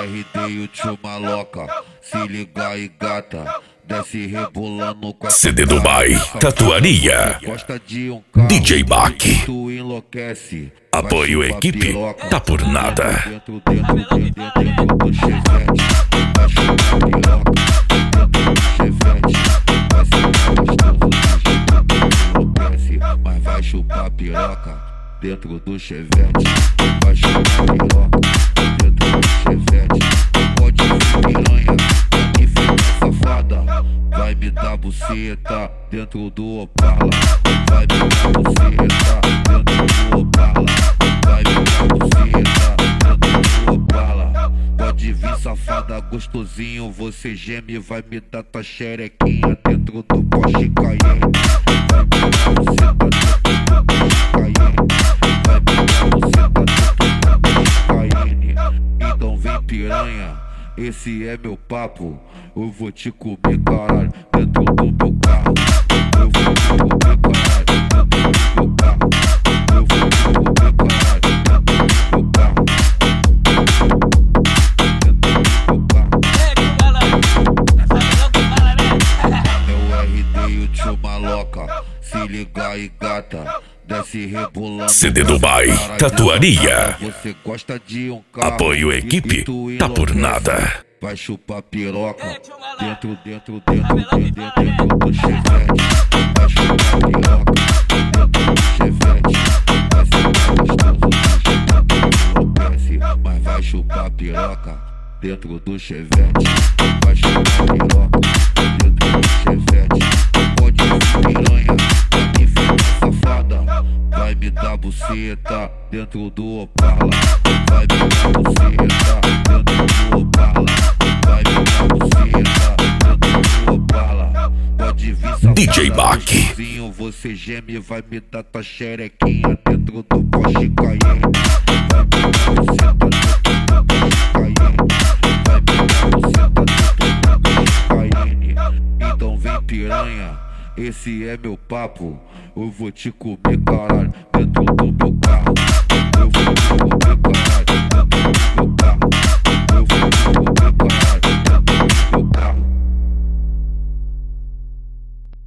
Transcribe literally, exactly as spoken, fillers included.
R D e o tio maloca, se liga e gata, desce rebolando com a C D Dubai, Tatuaria, gosta de um carro, D J Bach, tu enlouquece. apoio equipe, tá por nada. Dentro, dentro, dentro, dentro do chevette, vai chupar piroca. Dentro do chevette, vai ser gostoso, enlouquece, mas vai chupar piroca. Dentro do chevette, vai chupar piroca. Dentro do chevette, pode vir piranha, que fica safada. Vai me dar buceta dentro do Opala. Vai me dar buceta dentro do Opala. Vai me dar buceta dentro do Opala. Pode vir safada, gostosinho, você geme. Vai me dar tua xerequinha dentro do Porsche Cayenne. Vai me dar buceta dentro do Porsche Cayenne. Vai me dar buceta dentro do Porsche Cayenne. Então vem piranha, esse é meu papo. Eu vou te comer, caralho, dentro do meu carro. Eu vou te comer, caralho, dentro do meu carro. Eu vou te comer, caralho, dentro do meu carro. Dentro do meu carro. Meu R D e o tio maloca, se liga e gata, desce rebolando. C D Dubai, Tatuaria, Você gosta de um carro, apoio equipe, tá por nada. vai chupar piroca. Dentro, dentro, dentro, dentro, dentro do chevette, vai chupar piroca. Dentro do chevette, vai ser gostoso, enlouquece, mas vai chupar piroca. Dentro do chevette, vai chupar piroca. Dentro do chevette, pode vir piranha, que fica safada. Vai me dar buceta dentro do Opala. Vai me dar buceta dentro do Opala. Vai me dar buceta dentro do Opala. Pode vir safada, D J Bach, gostosinho, você geme. Vai me dar tua xerequinha dentro do Porsche Cayenne. Vai me dar buceta dentro do Porsche Cayenne. Vai me dar buceta dentro do Porsche Cayenne. Então vem piranha, esse é meu papo. Eu vou te comer, caralho, dentro do meu carro.